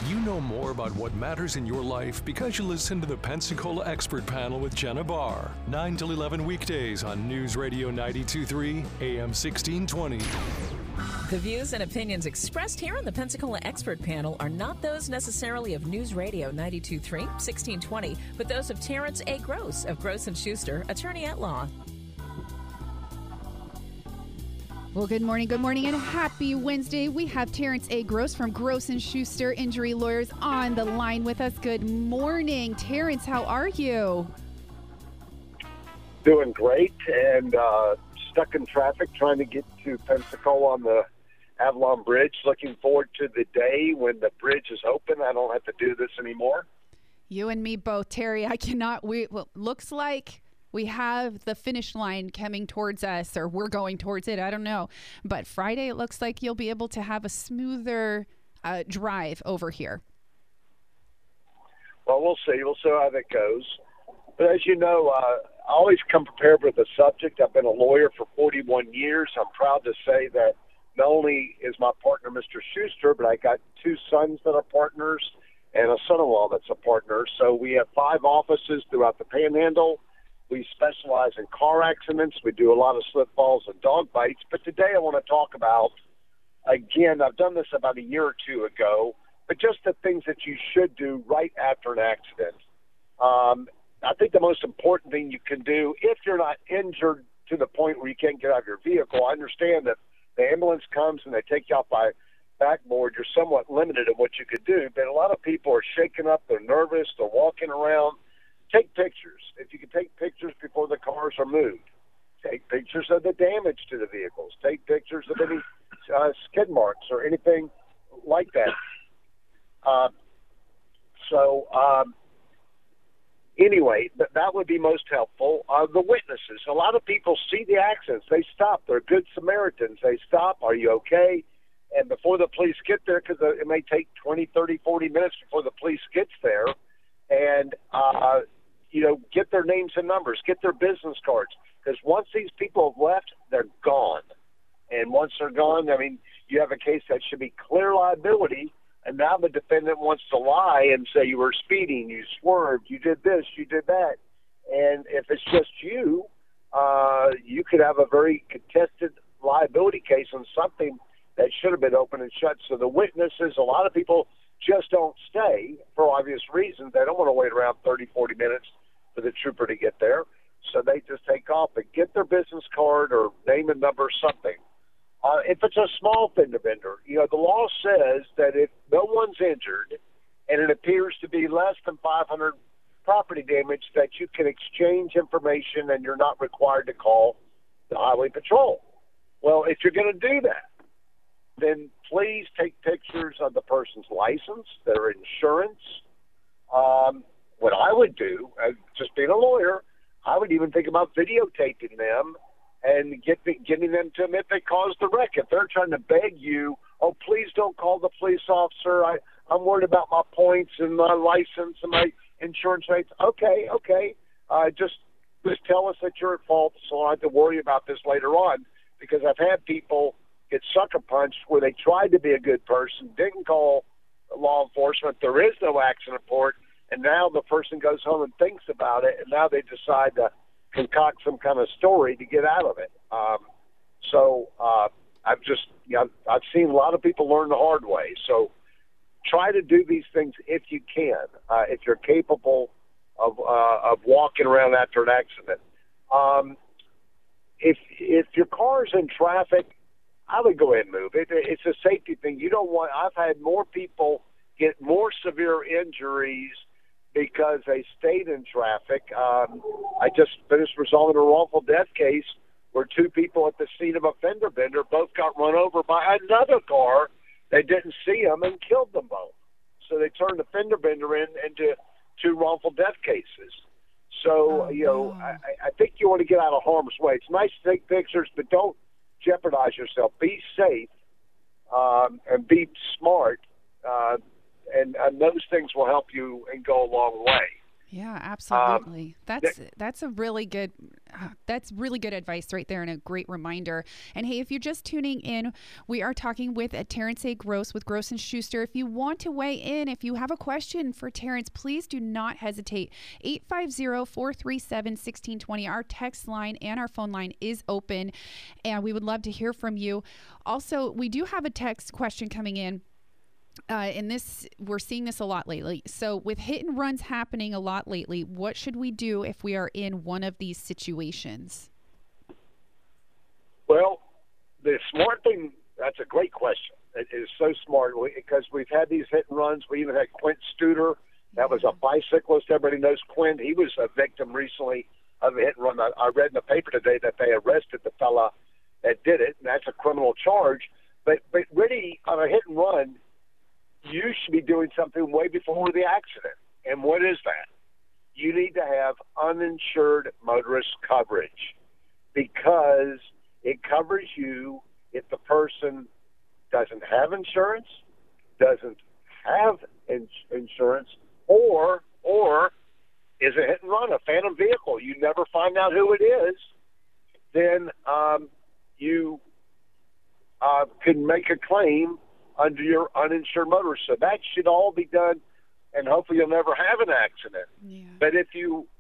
You know more about what matters in your life because you listen to the Pensacola Expert Panel with Jenna Barr. 9 till 11 weekdays on News Radio 92.3, AM 1620. The views and opinions expressed here on the Pensacola Expert Panel are not those necessarily of News Radio 92.3, 1620, but those of Terrence A. Gross of Gross & Schuster, attorney at law. Well, good morning, and happy Wednesday. We have Terrence A. Gross from Gross & Schuster Injury Lawyers on the line with us. Good morning, Terrence. How are you? Doing great, and stuck in traffic trying to get to Pensacola on the Avalon Bridge. Looking forward to the day when the bridge is open. I don't have to do this anymore. You and me both, Terry. I cannot wait. Well, looks like we have the finish line coming towards us, or we're going towards it. I don't know. But Friday, it looks like you'll be able to have a smoother drive over here. Well, we'll see. We'll see how that goes. But as you know, I always come prepared with a subject. I've been a lawyer for 41 years. I'm proud to say that not only is my partner Mr. Schuster, but I got 2 sons that are partners and a son-in-law that's a partner. So we have 5 offices throughout the Panhandle. We specialize in car accidents. We do a lot of slip falls and dog bites. But today I want to talk about, again, I've done this about a year or 2 ago, but just the things that you should do right after an accident. I think the most important thing you can do, if you're not injured to the point where you can't get out of your vehicle, I understand that the ambulance comes and they take you off by backboard, you're somewhat limited in what you could do. But a lot of people are shaken up, they're nervous, they're walking around. Take pictures. If you can take pictures before the cars are moved. Take pictures of the damage to the vehicles. Take pictures of any skid marks or anything like that. Anyway, that would be most helpful. The witnesses. A lot of people see the accidents. They stop. They're good Samaritans. They stop. Are you okay? And before the police get there, because it may take 20, 30, 40 minutes before the police gets there, and get their names and numbers, get their business cards. Because once these people have left, they're gone. And once they're gone, I mean, you have a case that should be clear liability, and now the defendant wants to lie and say you were speeding, you swerved, you did this, you did that. And if it's just you, you could have a very contested liability case on something that should have been open and shut. So the witnesses, a lot of people just don't stay for obvious reasons. They don't want to wait around 30, 40 minutes for the trooper to get there. So they just take off and get their business card or name and number, something. If it's a small fender bender, the law says that if no one's injured and it appears to be less than 500 property damage, that you can exchange information and you're not required to call the Highway Patrol. Well, if you're going to do that, then please take pictures of the person's license, their insurance. What I would do, just being a lawyer, I would even think about videotaping them and getting them to them if they caused the wreck. If they're trying to beg you, oh, please don't call the police officer. I'm worried about my points and my license and my insurance rates. Okay. Just tell us that you're at fault so I don't have to worry about this later on, because I've had people get sucker punched where they tried to be a good person, didn't call law enforcement, there is no accident report, and now the person goes home and thinks about it, and now they decide to concoct some kind of story to get out of it. I've seen a lot of people learn the hard way. So try to do these things if you can, if you're capable of walking around after an accident. If your car's in traffic, I would go ahead and move it. It's a safety thing. I've had more people get more severe injuries because they stayed in traffic. I just finished resolving a wrongful death case where 2 people at the scene of a fender bender both got run over by another car. They didn't see them and killed them both. So they turned the fender bender into 2 wrongful death cases. So, I think you want to get out of harm's way. It's nice to take pictures, but don't jeopardize yourself. Be safe and be smart, and those things will help you and go a long way. Yeah, absolutely. That's really good advice right there, and a great reminder. And hey, if you're just tuning in, we are talking with Terrence A. Gross with Gross and Schuster. If you want to weigh in, if you have a question for Terrence, please do not hesitate. 850-437-1620. Our text line and our phone line is open, and we would love to hear from you. Also, we do have a text question coming in. And this, we're seeing this a lot lately. So with hit and runs happening a lot lately, what should we do if we are in one of these situations? Well, the smart thing, that's a great question. It is so smart because we've had these hit and runs. We even had Quint Studer. That was a bicyclist. Everybody knows Quint. He was a victim recently of a hit and run. I read in the paper today that they arrested the fella that did it, and that's a criminal charge. But really, on a hit and run, you should be doing something way before the accident. And what is that? You need to have uninsured motorist coverage because it covers you if the person doesn't have insurance, doesn't have insurance, or is a hit and run, a phantom vehicle. You never find out who it is, then you can make a claim under your uninsured motorist. So that should all be done, and hopefully you'll never have an accident. Yeah. But if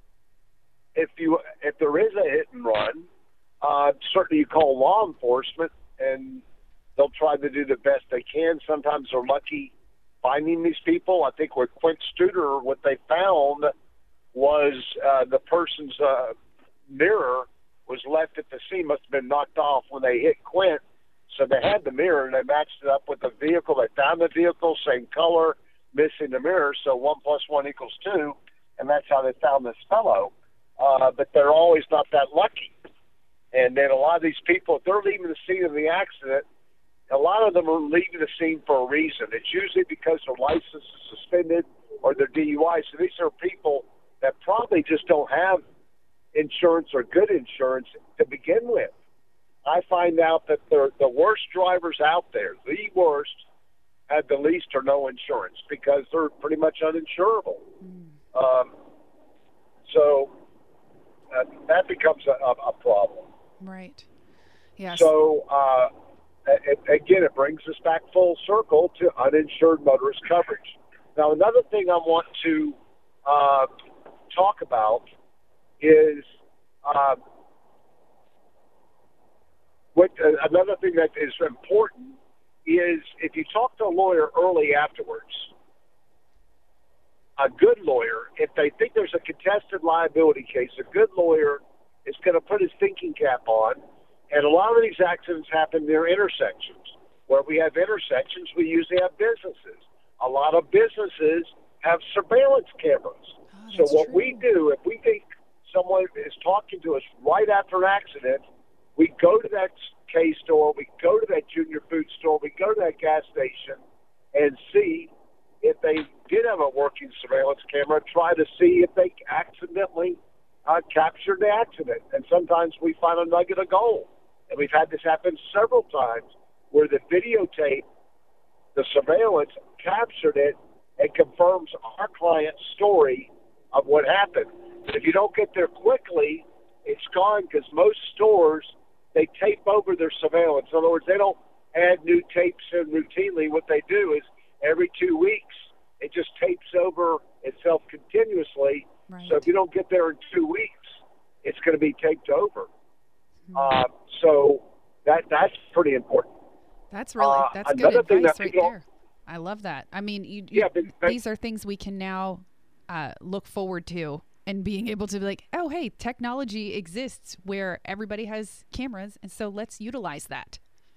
there is a hit and run, certainly you call law enforcement, and they'll try to do the best they can. Sometimes they're lucky finding these people. I think with Quint Studer, what they found was the person's mirror was left at the scene, must have been knocked off when they hit Quint. So they had the mirror, and they matched it up with the vehicle. They found the vehicle, same color, missing the mirror, so 1 + 1 = 2, and that's how they found this fellow. But they're always not that lucky. And then a lot of these people, if they're leaving the scene of the accident, a lot of them are leaving the scene for a reason. It's usually because their license is suspended or their DUI. So these are people that probably just don't have insurance or good insurance to begin with. I find out that the worst drivers out there, the worst, had the least or no insurance because they're pretty much uninsurable. So that becomes a problem. Right. Yes. So, again, it brings us back full circle to uninsured motorist coverage. Now, another thing I want to talk about is another thing that is important is if you talk to a lawyer early afterwards, a good lawyer, if they think there's a contested liability case, a good lawyer is going to put his thinking cap on. And a lot of these accidents happen near intersections. Where we have intersections, we usually have businesses. A lot of businesses have surveillance cameras. So what we do, if we think someone is talking to us right after an accident, we go to that K-store, we go to that junior food store, we go to that gas station and see if they did have a working surveillance camera, try to see if they accidentally captured the accident. And sometimes we find a nugget of gold. And we've had this happen several times where the videotape, the surveillance, captured it and confirms our client's story of what happened. But if you don't get there quickly, it's gone because most stores, they tape over their surveillance. In other words, they don't add new tapes in routinely. What they do is every 2 weeks, it just tapes over itself continuously. Right. So if you don't get there in 2 weeks, it's going to be taped over. So that's pretty important. That's really that's good advice right there. I love that. I mean, these are things we can now look forward to, and being able to be like, oh, hey, technology exists where everybody has cameras, and so let's utilize that.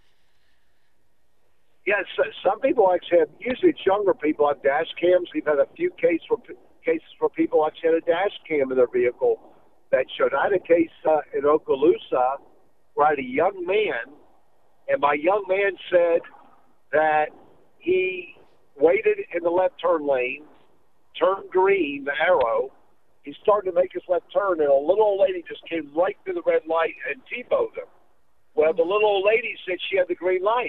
Yes, some people actually have, usually it's younger people, have dash cams. We've had a few cases where people actually had a dash cam in their vehicle that showed. I had a case in Okaloosa where I had a young man, and my young man said that he waited in the left turn lane, turned green, the arrow. He started to make his left turn, and a little old lady just came right through the red light and T-bowed him. Well, the little old lady said she had the green light.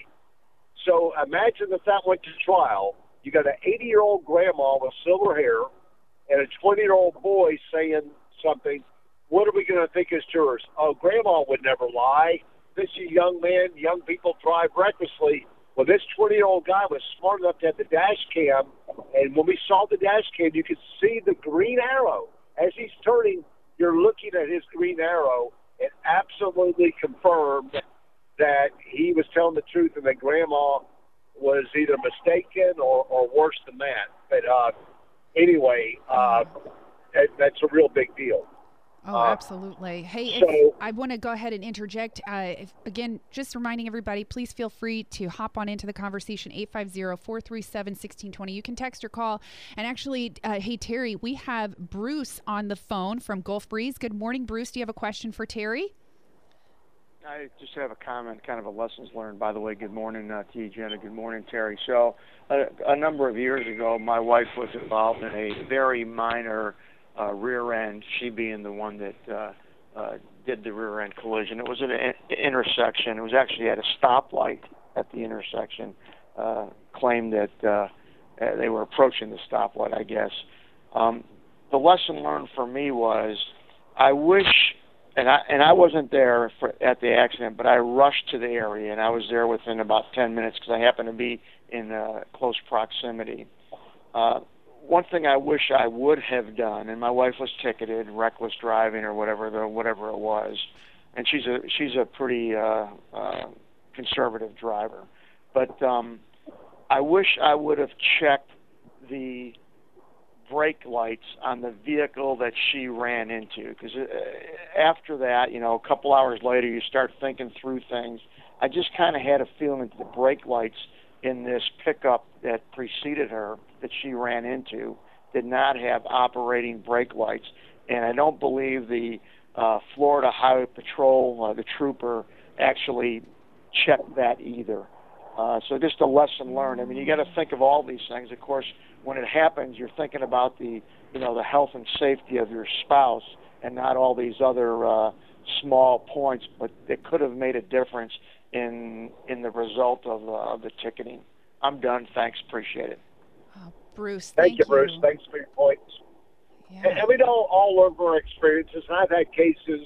So imagine if that went to trial. You got an 80-year-old grandma with silver hair and a 20-year-old boy saying something, what are we going to think is jurors? Oh, Grandma would never lie. This is a young man. Young people drive recklessly. Well, this 20-year-old guy was smart enough to have the dash cam, and when we saw the dash cam, you could see the green arrow. As he's turning, you're looking at his green arrow. It absolutely confirmed that he was telling the truth and that Grandma was either mistaken or worse than that. But anyway, that's a real big deal. Oh, absolutely. Hey, so, I want to go ahead and interject. Again, just reminding everybody, please feel free to hop on into the conversation, 850-437-1620. You can text or call. And actually, hey, Terry, we have Bruce on the phone from Gulf Breeze. Good morning, Bruce. Do you have a question for Terry? I just have a comment, kind of a lessons learned. By the way, good morning to you, Jenna. Good morning, Terry. So a number of years ago, my wife was involved in a very minor rear end, she being the one that did the rear end collision. It was at an intersection. It was actually at a stoplight at the intersection. Claimed that they were approaching the stoplight, I guess. The lesson learned for me was, I wish, and I wasn't there at the accident, but I rushed to the area, and I was there within about 10 minutes because I happened to be in close proximity. One thing I wish I would have done, and my wife was ticketed, reckless driving or whatever it was, and she's a pretty conservative driver. But I wish I would have checked the brake lights on the vehicle that she ran into, because after that, a couple hours later, you start thinking through things. I just kind of had a feeling that the brake lights in this pickup that preceded her, that she ran into, did not have operating brake lights. And I don't believe the Florida Highway Patrol, the trooper, actually checked that either. So just a lesson learned. I mean, you got to think of all these things. Of course, when it happens, you're thinking about the health and safety of your spouse and not all these other small points, but it could have made a difference in the result of the ticketing. I'm done. Thanks. Appreciate it. Oh, Bruce, thank you, Bruce. Thanks for your points. Yeah. And we know all of our experiences. And I've had cases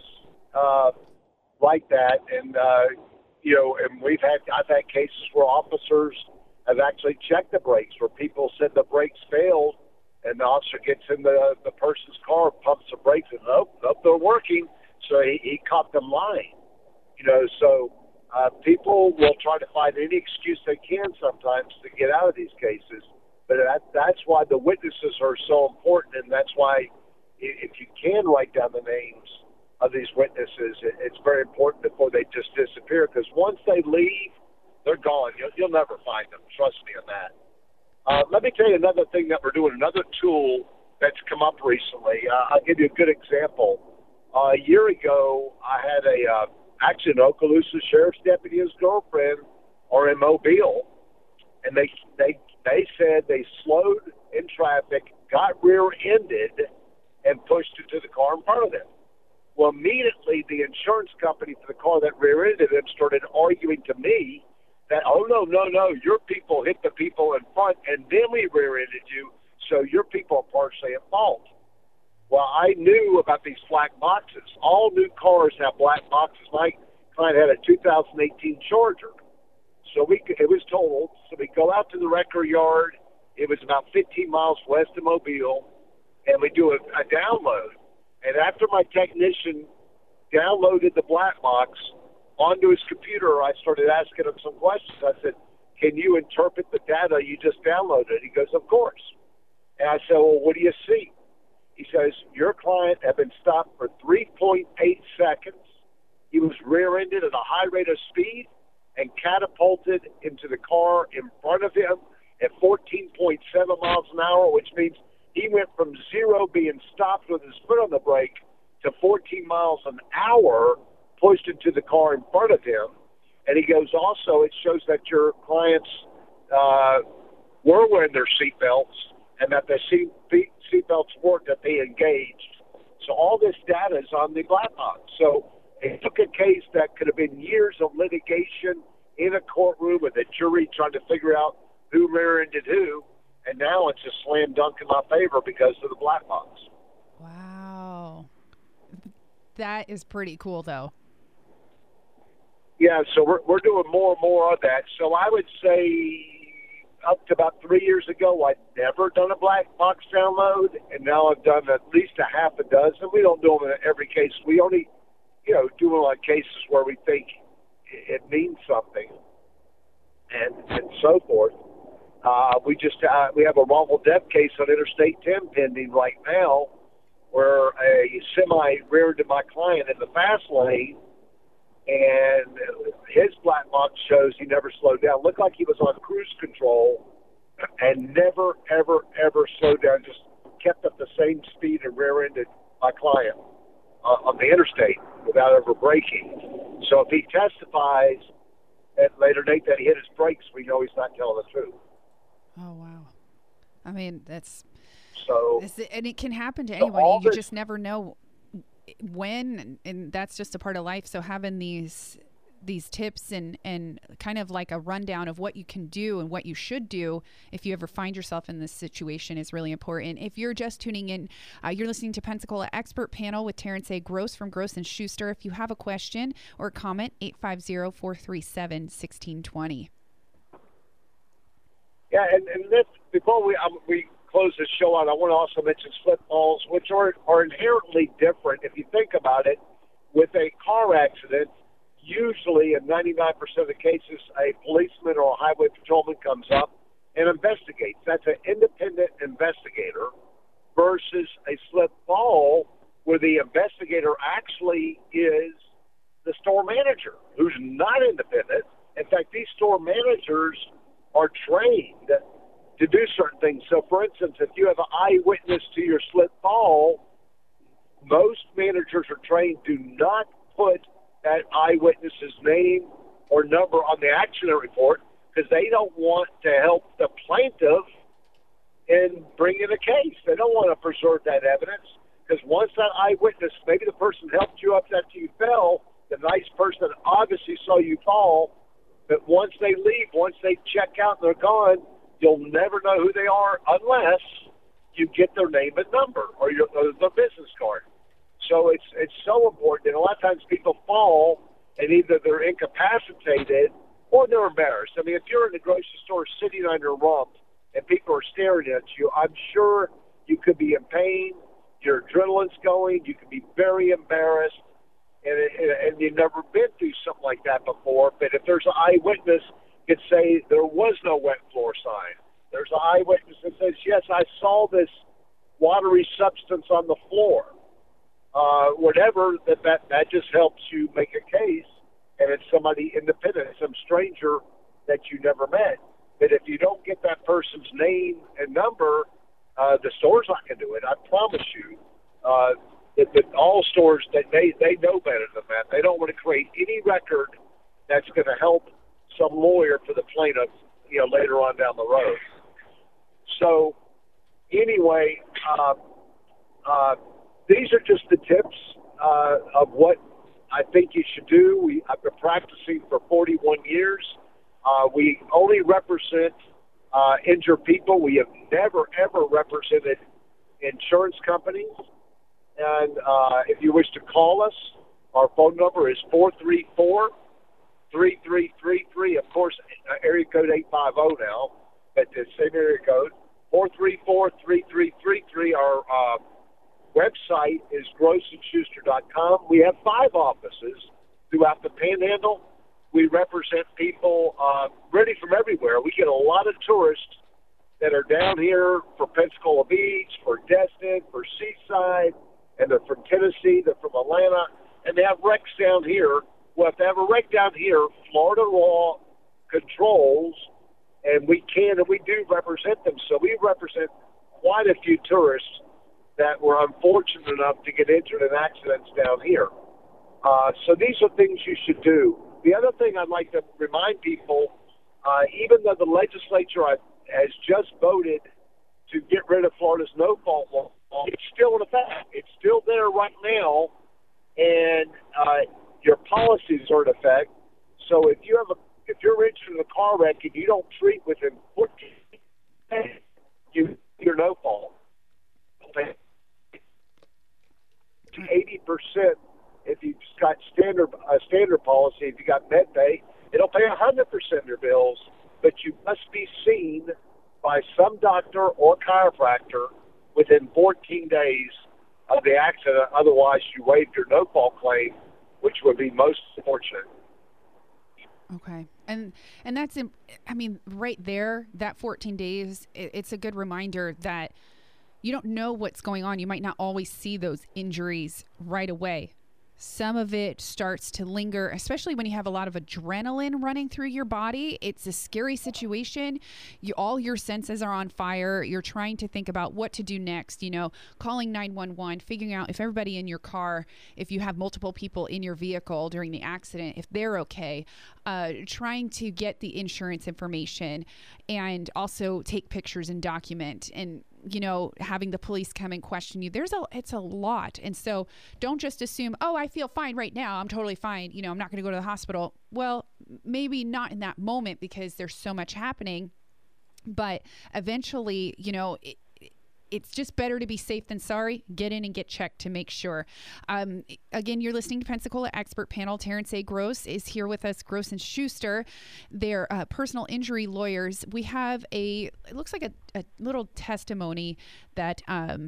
like that, and and I've had cases where officers have actually checked the brakes, where people said the brakes failed, and the officer gets in the person's car, pumps the brakes, and nope, they're working. So he caught them lying. So people will try to find any excuse they can sometimes to get out of these cases. But that's why the witnesses are so important, and that's why if you can write down the names of these witnesses, it's very important before they just disappear, because once they leave, they're gone. You'll never find them. Trust me on that. Let me tell you another thing that we're doing, another tool that's come up recently. I'll give you a good example. A year ago, I had actually an Okaloosa sheriff's deputy and his girlfriend are in Mobile, and they said they slowed in traffic, got rear-ended, and pushed into the car in front of them. Well, immediately the insurance company for the car that rear-ended them started arguing to me that, oh, no, your people hit the people in front, and then we rear-ended you, so your people are partially at fault. Well, I knew about these black boxes. All new cars have black boxes. My client had a 2018 Charger. So it was totaled. So we go out to the record yard. It was about 15 miles west of Mobile, and we do a download. And after my technician downloaded the black box onto his computer, I started asking him some questions. I said, can you interpret the data you just downloaded? He goes, of course. And I said, well, what do you see? He says, your client had been stopped for 3.8 seconds. He was rear-ended at a high rate of speed and catapulted into the car in front of him at 14.7 miles an hour, which means he went from zero, being stopped with his foot on the brake, to 14 miles an hour pushed into the car in front of him. And he goes, also, it shows that your clients were wearing their seatbelts and that the seatbelts worked, that they engaged. So all this data is on the black box. So it took a case that could have been years of litigation in a courtroom with a jury trying to figure out who rear-ended who. and now it's a slam dunk in my favor because of the black box. Wow. That is pretty cool, though. Yeah, so we're doing more and more of that. So I would say up to about 3 years ago, I'd never done a black box download, and now I've done at least a half a dozen. We don't do them in every case. We only, do them on cases where we think it means something, and so forth. We have a wrongful death case on Interstate 10 pending right now, where a semi reared into my client in the fast lane, and his black box shows he never slowed down. Looked like he was on cruise control and never, ever, ever slowed down. Just kept up the same speed and rear-ended my client on the interstate without ever braking. So if he testifies at a later date that he hit his brakes, we know he's not telling the truth. Oh, wow. I mean, that's... So... And it can happen to anyone. You just never know when, and that's just a part of life. So having these tips and kind of like a rundown of what you can do and what you should do if you ever find yourself in this situation is really important. If you're just tuning in, you're listening to Pensacola Expert Panel with Terrence A. Gross from Gross & Schuster. If you have a question or comment, 850-437-1620. Yeah, and this, before we close this show out, I want to also mention slip falls, which are inherently different. If you think about it, with a car accident, usually in 99% of the cases, a policeman or a highway patrolman comes up and investigates. That's an independent investigator versus a slip fall where the investigator actually is the store manager, who's not independent. In fact, these store managers are trained to do certain things. So, for instance, if you have an eyewitness to your slip fall, most managers are trained to not put that eyewitness's name or number on the accident report because they don't want to help the plaintiff in bringing a case. They don't want to preserve that evidence because once that eyewitness, maybe the person helped you up after you fell, the nice person obviously saw you fall, but once they leave, once they check out and they're gone, you'll never know who they are unless you get their name and number or their business card. So it's so important. And a lot of times people fall and either they're incapacitated or they're embarrassed. I mean, if you're in the grocery store sitting on your rump and people are staring at you, I'm sure you could be in pain, your adrenaline's going, you could be very embarrassed, and you've never been through something like that before. But if there's an eyewitness could say there was no wet floor sign. There's an eyewitness that says, yes, I saw this watery substance on the floor. Whatever, that just helps you make a case, and it's somebody independent, some stranger that you never met. But if you don't get that person's name and number, the store's not going to do it. I promise you. That all stores, they know better than that. They don't want to create any record that's going to help some lawyer for the plaintiff, later on down the road. So, anyway, these are just the tips of what I think you should do. I've been practicing for 41 years. We only represent injured people. We have never, ever represented insurance companies. And if you wish to call us, our phone number is 434-3333. Of course, area code 850 now, but the same area code, 434-3333. Our website is grossandschuster.com. We have 5 offices throughout the Panhandle. We represent people really from everywhere. We get a lot of tourists that are down here for Pensacola Beach, for Destin, for Seaside, and they're from Tennessee, they're from Atlanta, and they have wrecks down here. Well, if they have a wreck down here, Florida law controls, and we do represent them. So we represent quite a few tourists that were unfortunate enough to get injured in accidents down here. So these are things you should do. The other thing I'd like to remind people, even though the legislature has just voted to get rid of Florida's no-fault law, it's still in effect. It's still there right now, and your policies are in effect. So if you're injured in a car wreck and you don't treat within 14 days, you're no fault. 80% if you've got standard policy, if you got MedPay, it'll pay 100% of your bills, but you must be seen by some doctor or chiropractor within 14 days of the accident. Otherwise, you waived your no-fault claim, which would be most fortunate. Okay. And that's, I mean, right there, that 14 days, it's a good reminder that you don't know what's going on. You might not always see those injuries right away. Some of it starts to linger, especially when you have a lot of adrenaline running through your body. It's a scary situation. All your senses are on fire. You're trying to think about what to do next, calling 911, figuring out if everybody in your car, if you have multiple people in your vehicle during the accident, if they're okay, trying to get the insurance information and also take pictures and document and having the police come and question you. It's a lot. And so don't just assume, oh, I feel fine right now. I'm totally fine. I'm not going to go to the hospital. Well, maybe not in that moment because there's so much happening, but eventually, it's just better to be safe than sorry. Get in and get checked to make sure. Again, you're listening to Pensacola Expert Panel. Terrence A. Gross is here with us, Gross & Schuster. They're personal injury lawyers. We have it looks like a little testimony that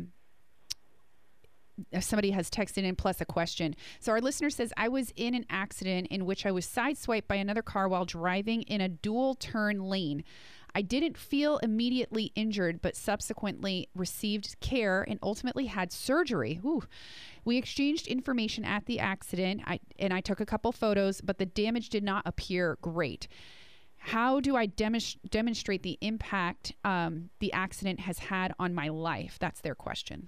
somebody has texted in plus a question. So our listener says, I was in an accident in which I was sideswiped by another car while driving in a dual turn lane. I didn't feel immediately injured, but subsequently received care and ultimately had surgery. Ooh. We exchanged information at the accident, and I took a couple photos, but the damage did not appear great. How do I demonstrate the impact the accident has had on my life? That's their question.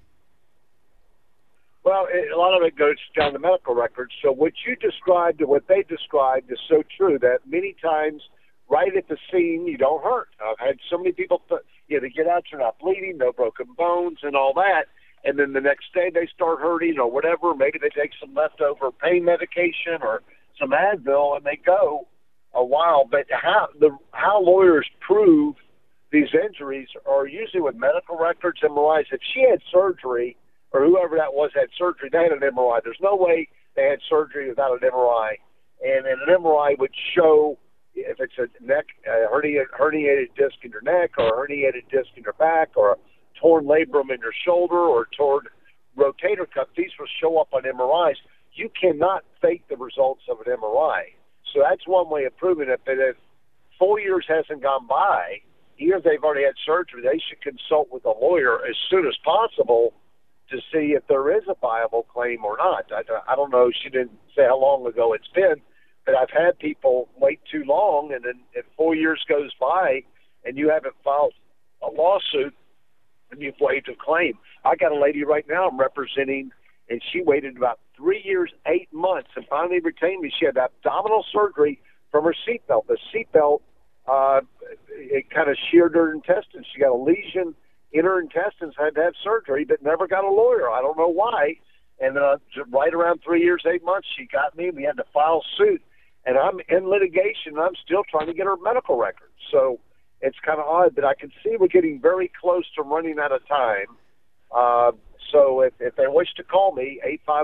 Well, a lot of it goes down the medical records. So what you described and what they described is so true that many times right at the scene, you don't hurt. I've had so many people, they get out, you're not bleeding, no broken bones and all that. And then the next day they start hurting or whatever. Maybe they take some leftover pain medication or some Advil and they go a while. But how lawyers prove these injuries are usually with medical records, MRIs. If she had surgery or whoever that was had surgery, they had an MRI. There's no way they had surgery without an MRI. And an MRI would show if it's a neck, herniated disc in your neck or a herniated disc in your back or a torn labrum in your shoulder or torn rotator cuff, these will show up on MRIs. You cannot fake the results of an MRI. So that's one way of proving it. But if 4 years hasn't gone by, even if they've already had surgery, they should consult with a lawyer as soon as possible to see if there is a viable claim or not. I don't know. She didn't say how long ago it's been. But I've had people wait too long, and then if 4 years goes by and you haven't filed a lawsuit, and you've waived a claim. I got a lady right now I'm representing, and she waited about 3 years, 8 months, and finally retained me. She had abdominal surgery from her seatbelt. The seatbelt, it kind of sheared her intestines. She got a lesion in her intestines, had to have surgery, but never got a lawyer. I don't know why. And right around 3 years, 8 months, she got me. We had to file suit. And I'm in litigation, and I'm still trying to get her medical records. So it's kind of odd, but I can see we're getting very close to running out of time. So if they wish to call me,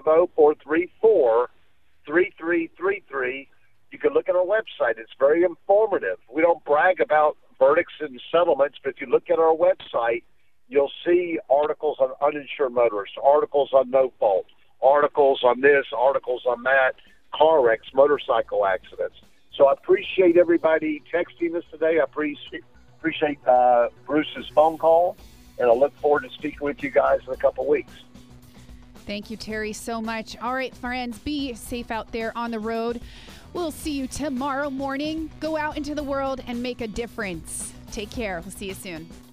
850-434-3333, you can look at our website. It's very informative. We don't brag about verdicts and settlements, but if you look at our website, you'll see articles on uninsured motorists, articles on no fault, articles on this, articles on that, car wrecks, motorcycle accidents. So I appreciate everybody texting us today. I appreciate Bruce's phone call, and I look forward to speaking with you guys in a couple weeks. Thank you, Terry, so much. All right, friends, be safe out there on the road. We'll see you tomorrow morning. Go out into the world and make a difference. Take care. We'll see you soon.